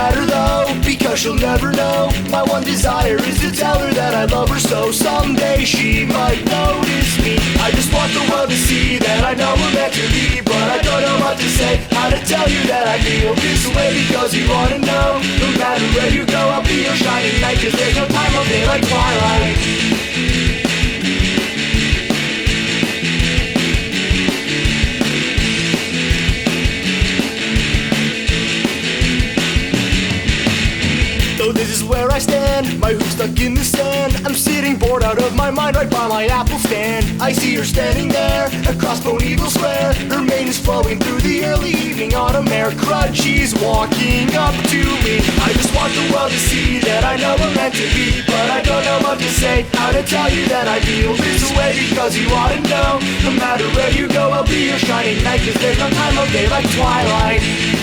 matter though, because she'll never know. My one desire is to tell her that I love her so someday she might notice me. I just want the world to see that I know we're meant to be, but I don't know what to say, how to tell you that I feel this way, because you wanna know. No matter where you go, I'll be your shining light, 'cause there's no time of day like twilight. This is where I stand, my hook stuck in the sand. I'm sitting bored out of my mind right by my apple stand. I see her standing there, across Bonneville Square. Her mane is flowing through the early evening autumn air. Crud, she's walking up to me. I just want the world to see that I know we're meant to be, but I don't know what to say, how to tell you that I feel this way, because you ought to know. No matter where you go, I'll be your shining light, 'cause there's no time of day like twilight.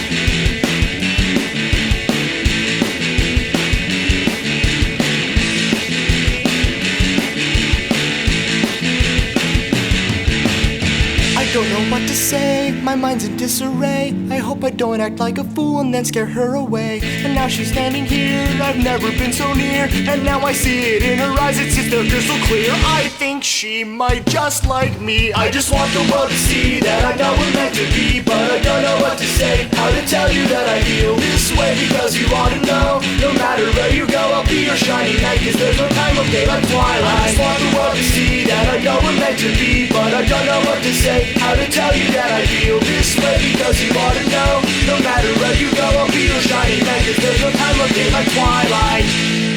Don't know what to say, my mind's in disarray. I hope I don't act like a fool and then scare her away. And now she's standing here, I've never been so near, and now I see it in her eyes, it's just crystal clear. I think she might just like me. I just want the world to see that I know we're meant to be, but I don't know what to say, how to tell you that I feel this way, because you ought to know. No matter where you go, I'll be your shining light, 'cause there's no time of day like twilight. I just want the world to see that I know we're meant to be, but I don't know what to say, how to tell you that I feel this way, because you ought to know. No matter where you go, I'll be your shining light, 'cause there's no time of day like twilight.